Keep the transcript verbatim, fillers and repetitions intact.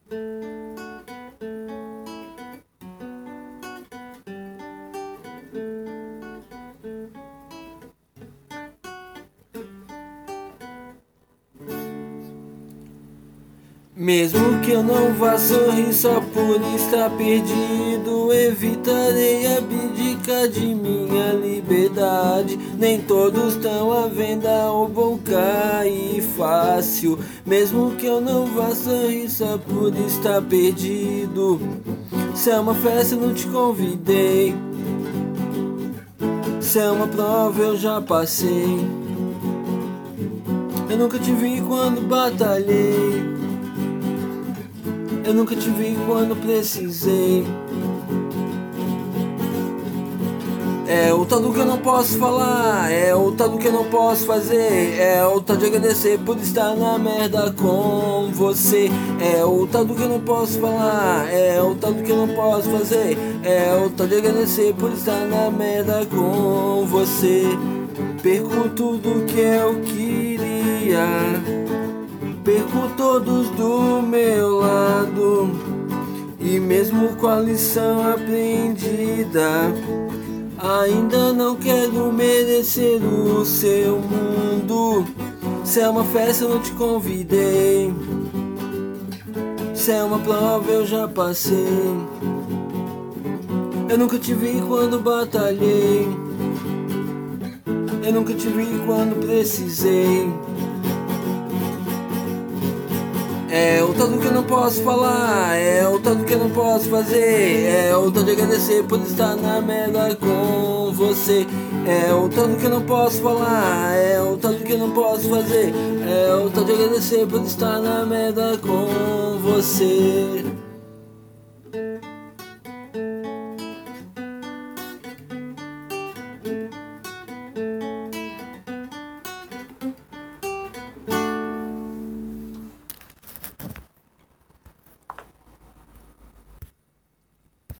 Mesmo que eu não vá sorrir só por estar perdido, evitarei abdicar de minha liberdade. Nem todos estão à venda ou vão cair fácil. Mesmo que eu não vá sorrir só por estar perdido, se é uma festa eu não te convidei, se é uma prova eu já passei. Eu nunca te vi quando batalhei, eu nunca te vi quando precisei. É o tal do que eu não posso falar, é o tal do que eu não posso fazer, é o tal de agradecer por estar na merda com você. É o tal do que eu não posso falar, é o tal do que eu não posso fazer, é o tal de agradecer por estar na merda com você. Perco tudo que eu queria, perco todos do meu lado, e mesmo com a lição aprendida, ainda não quero merecer o seu mundo. Se é uma festa eu não te convidei, se é uma prova eu já passei. Eu nunca te vi quando batalhei, eu nunca te vi quando precisei. É o tanto que eu não posso falar, é o tanto que eu não posso fazer, é o tanto de agradecer por estar na merda com você. É o tanto que eu não posso falar, é o tanto que eu não posso fazer, é o tanto de agradecer por estar na merda com você.